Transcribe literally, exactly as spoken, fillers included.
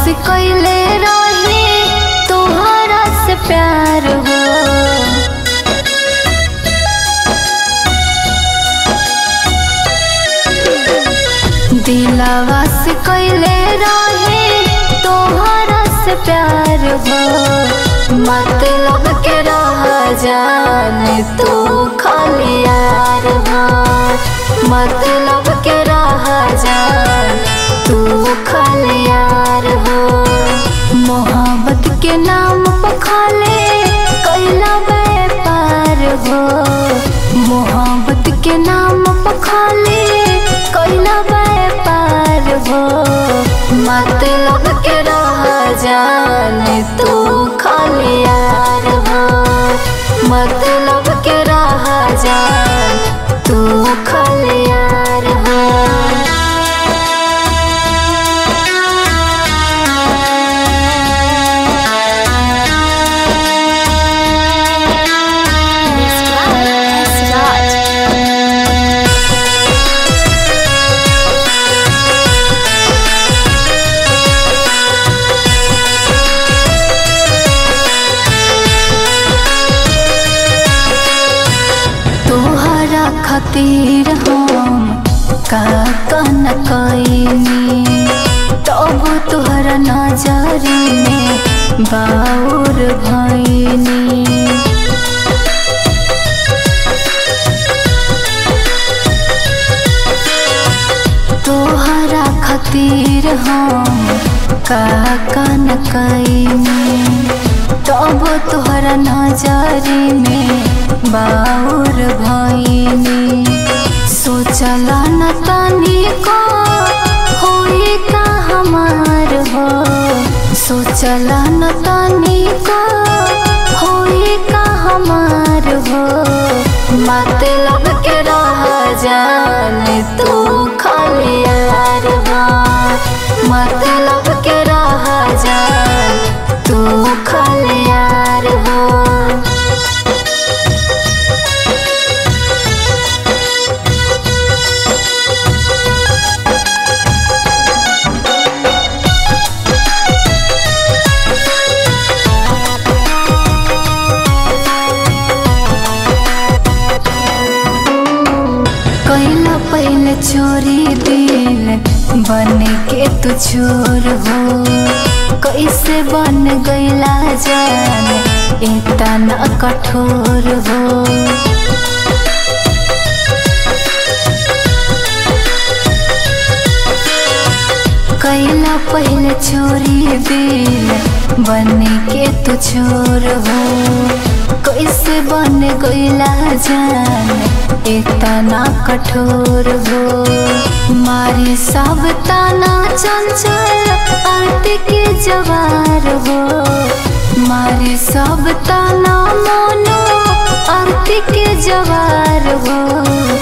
कैले रही तोहरा से प्यार हो। दिलवा से कैले रही तोहरा से प्यार हो। मतलब के रह जाने तू खाली यार हो। मतलब के रह जाने तू खाली यार हो। मोहब्बत के नाम पर खाले कैला व्यापार हो। मोहब्बत के नाम पर खाले कैला व्यापार हो। मतलब के रह जाने तू खाली यार हो। मतलब के रह जाने तू खाली यार हो। खातिर हम का कन कैनी तब तोहरा नजरी में बाउर भैनी। तोहरा खातिर हम का कन कैनी तब तोहरा नजरी में बाउर भैनी। सोचला न तनी को होई का हमार हो। सोचला न तनी को होई का हमार हो। मतलब के रह जाने तू खाली यार हो। मतलब के रह जाने तू खाली यार हो। कैला पहले चोरी दिल बन के तू चोर हो। कैसे बन गईला जाने इतना कठोर हो। कैला पहले चोरी दिल बन के तू चोर हो। कैसे बन गईला जाने इतना कठोर हो। मारी सब ताना चंचल आरती के जवार हो। मारी सब ताना मोनो आरती के जवार हो।